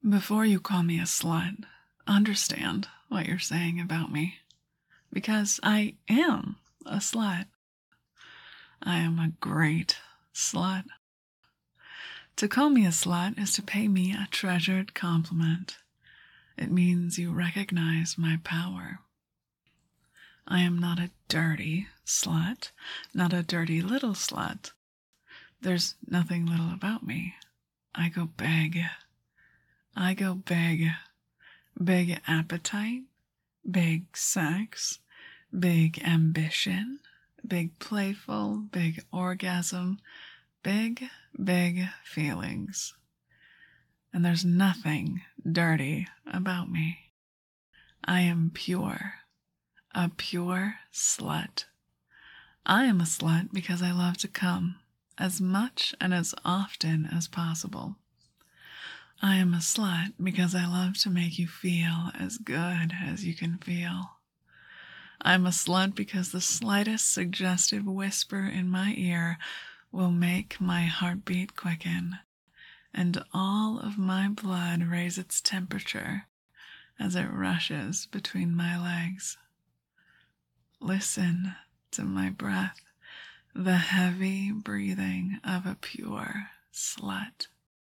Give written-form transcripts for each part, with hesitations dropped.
Before you call me a slut, understand what you're saying about me. Because I am a slut. I am a great slut. To call me a slut is to pay me a treasured compliment. It means you recognize my power. I am not a dirty slut, not a dirty little slut. There's nothing little about me. I go big. I go big. Big appetite, big sex, big ambition, big playful, big orgasm, big feelings. And there's nothing dirty about me. I am pure, a pure slut. I am a slut because I love to come as much and as often as possible. I am a slut because I love to make you feel as good as you can feel. I'm a slut because the slightest suggestive whisper in my ear will make my heartbeat quicken and all of my blood raise its temperature as it rushes between my legs. Listen to my breath, the heavy breathing of a pure slut.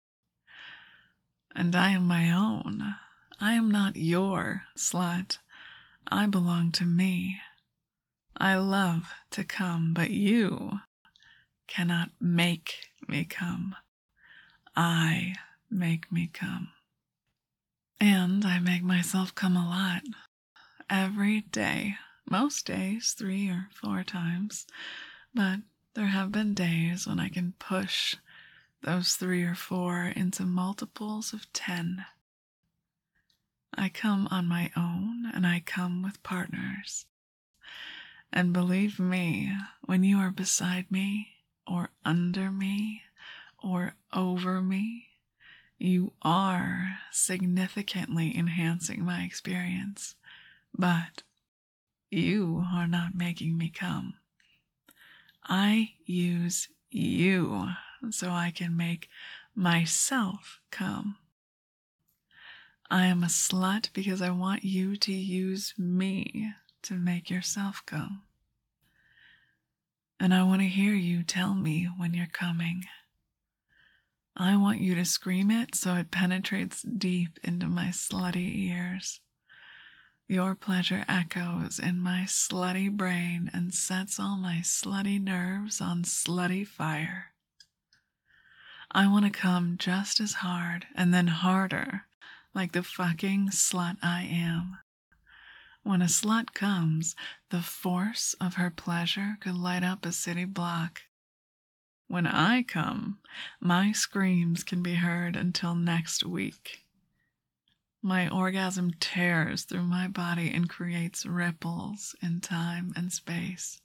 And I am my own. I am not your slut. I belong to me. I love to come, but you cannot make me come. I make me come. And I make myself come a lot. Every day. Most days, 3 or 4 times. But there have been days when I can push those 3 or 4 into multiples of 10. I come on my own and I come with partners. And believe me, when you are beside me or under me or over me, you are significantly enhancing my experience. But you are not making me come. I use you so I can make myself come. I am a slut because I want you to use me to make yourself come. And I want to hear you tell me when you're coming. I want you to scream it so it penetrates deep into my slutty ears. Your pleasure echoes in my slutty brain and sets all my slutty nerves on slutty fire. I want to come just as hard and then harder, like the fucking slut I am. When a slut comes, the force of her pleasure could light up a city block. When I come, my screams can be heard until next week. My orgasm tears through my body and creates ripples in time and space.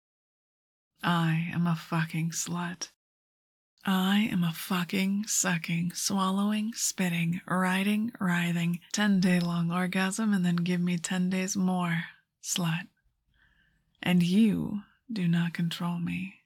I am a fucking slut. I am a fucking, sucking, swallowing, spitting, riding, writhing, 10-day-long orgasm and then give me 10 days more, slut. And you do not control me.